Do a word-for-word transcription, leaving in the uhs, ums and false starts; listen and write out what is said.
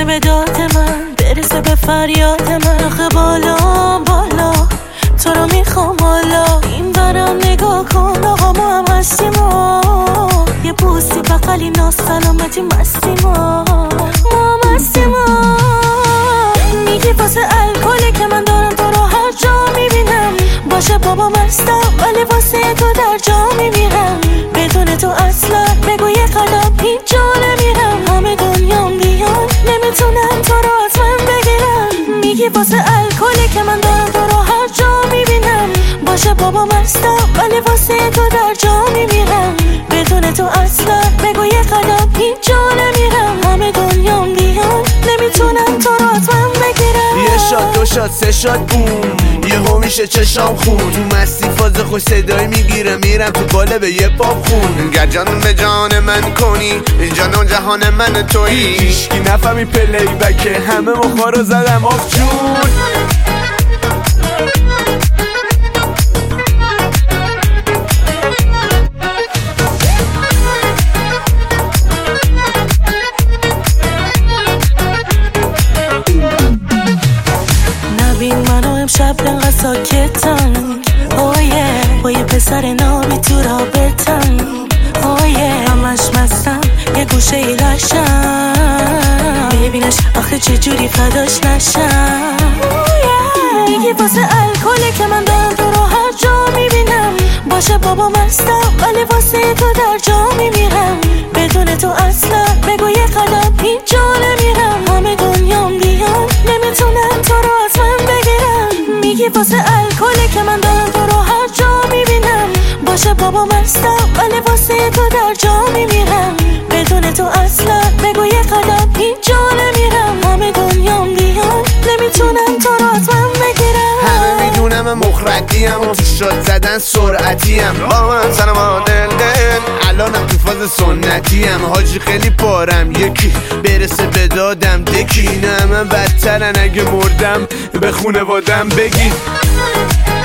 به داد من، برسه به فریاد من. آخه بالا بالا تو رو میخوام حالا، این برم نگاه کن آقا ما هم هستیم و یه بوسی بقلی ناز سلامتی مستیم و ما هم هستیم و میگی واسه الکلی که من دارم تو رو هر جا میبینم. باشه بابا مستم ولی واسه تو در جا میمیرم. بدون تو اصلا بگو یه قدم هیچ جا نمیرم. همه دنیام بیان نمیتونن تو رو از من بگیرم. میگی واسه الکلی که من دارم تو رو هر جا میبینم. باشه بابا مستم ولی واسه تو در جا میمیرم. بدون تو اصلا بگو یه قدم هیچ جا نمیرم. همه دنیام بیان نمیتونن تو رو از من بگیرم. یه شاد دو شاد سه شاد بوم یه همیشه چشام خون تو مستی فاز خوش صدایی میگیره میرم تو قالب یه پاپ خون. گر جان به جان من کنی جان و جهان من تویی. هیچکی نفهمی پلی بکه همه مخا رو زدم آف جون. نبین منو امشب انقدر ساکتم اویه با یه پسر نابی تو رابطم اویه همش مستم یه گوشه ای لشم ببینش آخه چجوری فداش نشم. میگی واسه الکلی که من دارم تو رو هر جا میبینم. باشه بابا مستم ولی واسه تو در جا میمیرم. بدون تو اصلا بگو یه قدم هیچ جا نمیرم. همه دنیام بیان نمیتونن تو رو از من بگیرم. میگی واسه الکلی که من دارم تو رو هر جا میبینم. باشه بابا مستم ولی واسه تو در جا میمیرم. بدون تو اصلا بگو یه قدم هیچ جا نمیرم. همه دنیام بیان نمیتونن تو رو از من بگیرم. همه میدونم مخردیم و تو شاد زدن سرعتیم. با من سلام دل دل الانم تو فاز سنتیم. حاجی خیلی پارم یکی برسه به دادم دکی. نه من بدترن اگه مردم به خونوادم بگی.